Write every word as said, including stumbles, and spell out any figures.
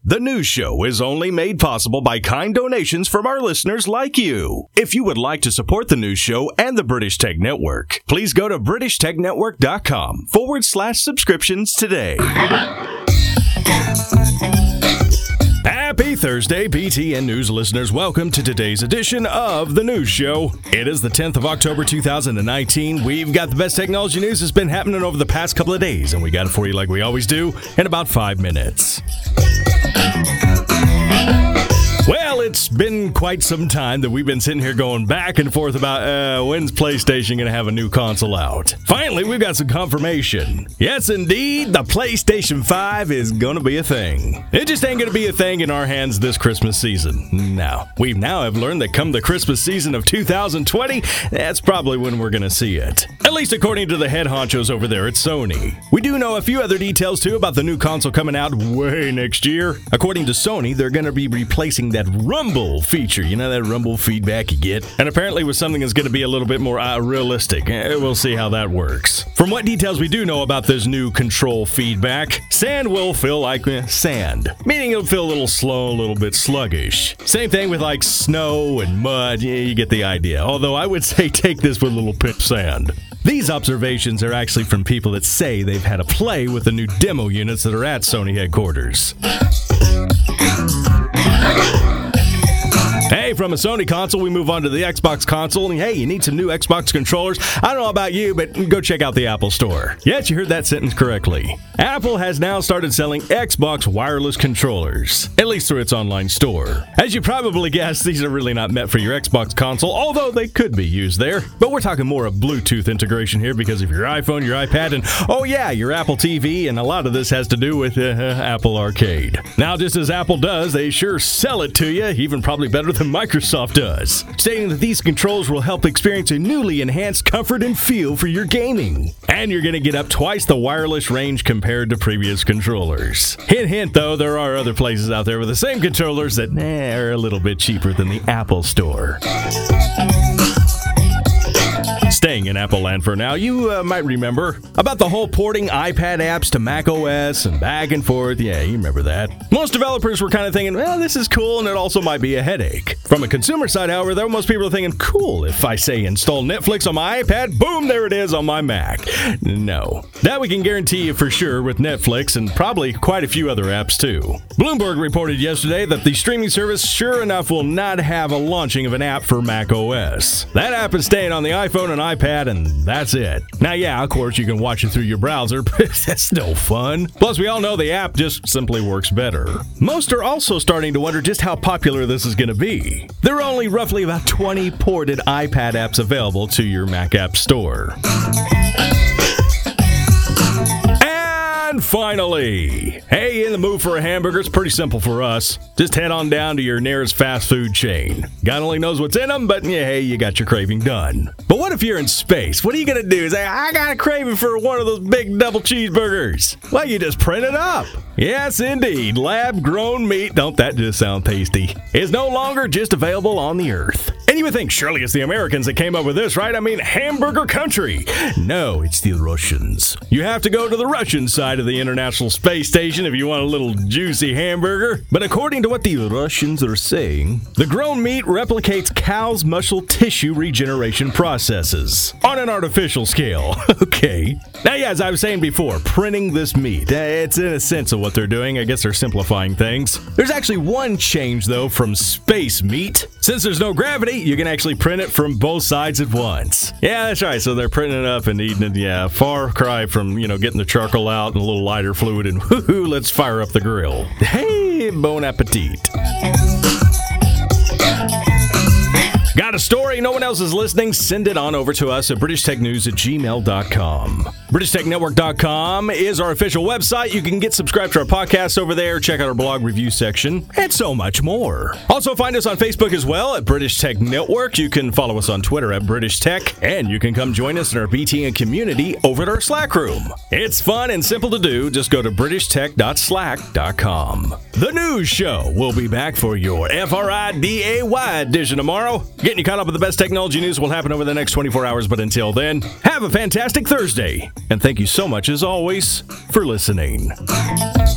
The news show is only made possible by kind donations from our listeners like you. If you would like to support the news show and the British Tech Network, please go to british tech network dot com forward slash subscriptions today. Happy Thursday, B T N News listeners. Welcome to today's edition of The News Show. It is the tenth of October, two thousand nineteen. We've got the best technology news that's been happening over the past couple of days, and we got it for you like we always do in about five minutes. Well, it's been quite some time that we've been sitting here going back and forth about uh, when's PlayStation going to have a new console out. Finally, we've got some confirmation. Yes, indeed, the PlayStation five is going to be a thing. It just ain't going to be a thing in our hands this Christmas season. No, we now have learned that come the Christmas season of two thousand twenty, that's probably when we're going to see it. At least according to the head honchos over there at Sony. We do know a few other details, too, about the new console coming out way next year. According to Sony, they're going to be replacing that rumble feature. You know, that rumble feedback you get? And apparently with something that's going to be a little bit more uh, realistic. We'll see how that works. From what details we do know about this new control feedback, sand will feel like uh, sand. Meaning it'll feel a little slow, a little bit sluggish. Same thing with like snow and mud. Yeah, you get the idea. Although I would say take this with a little pinch of sand. These observations are actually from people that say they've had a play with the new demo units that are at Sony headquarters. Hey, from a Sony console, we move on to the Xbox console, and hey, you need some new Xbox controllers. I don't know about you, but go check out the Apple Store. Yes, you heard that sentence correctly. Apple has now started selling Xbox wireless controllers, at least through its online store. As you probably guessed, these are really not meant for your Xbox console, although they could be used there. But we're talking more of Bluetooth integration here because of your iPhone, your iPad, and oh yeah, your Apple T V, and a lot of this has to do with uh, Apple Arcade. Now, just as Apple does, they sure sell it to you, even probably better than Microsoft does, stating that these controls will help experience a newly enhanced comfort and feel for your gaming. And you're going to get up twice the wireless range compared to previous controllers. Hint, hint, though, there are other places out there with the same controllers that eh, are a little bit cheaper than the Apple Store. Staying in Apple land for now, you uh, might remember about the whole porting iPad apps to macOS and back and forth. Yeah, you remember that. Most developers were kind of thinking, well, this is cool, and it also might be a headache. From a consumer side, however, though, most people are thinking, cool, if I say install Netflix on my iPad, boom, there it is on my Mac. No. That we can guarantee you for sure with Netflix and probably quite a few other apps too. Bloomberg reported yesterday that the streaming service sure enough will not have a launching of an app for macOS. That app is staying on the iPhone and iPad, and that's it. Now, yeah, of course, you can watch it through your browser, but that's no fun. Plus, we all know the app just simply works better. Most are also starting to wonder just how popular this is going to be. There are only roughly about twenty ported iPad apps available to your Mac App Store. And finally, hey, in the mood for a hamburger? It's pretty simple for us. Just head on down to your nearest fast food chain. God only knows what's in them, but yeah, hey, you got your craving done. But what if you're in space? What are you going to do? Say, I got a craving for one of those big double cheeseburgers. Well, you just print it up. Yes, indeed. Lab-grown meat, don't that just sound tasty, is no longer just available on the Earth. And you would think, surely it's the Americans that came up with this, right? I mean, hamburger country. No, it's the Russians. You have to go to the Russian side of the International Space Station if you want a little juicy hamburger. But according to what the Russians are saying, the grown meat replicates cow's muscle tissue regeneration processes on an artificial scale. Okay. Now, yeah, as I was saying before, printing this meat, it's in a sense of what they're doing. I guess they're simplifying things. There's actually one change, though, from space meat. Since there's no gravity, you can actually print it from both sides at once. Yeah, that's right. So they're printing it up and eating it. Yeah, far cry from, you know, getting the charcoal out and a little lighter fluid and whoo-hoo, let's fire up the grill. Hey, bon appetit. Got a story? No one else is listening? Send it on over to us at british tech news at gmail dot com. british tech network dot com is our official website. You can get subscribed to our podcast over there, check out our blog review section, and so much more. Also, find us on Facebook as well at British Tech Network. You can follow us on Twitter at British Tech, and you can come join us in our B T N community over at our Slack room. It's fun and simple to do. Just go to british tech dot slack dot com. The News Show will be back for your F R I D A Y edition tomorrow. Getting you caught up with the best technology news will happen over the next twenty-four hours, but until then, have a fantastic Thursday. And thank you so much, as always, for listening.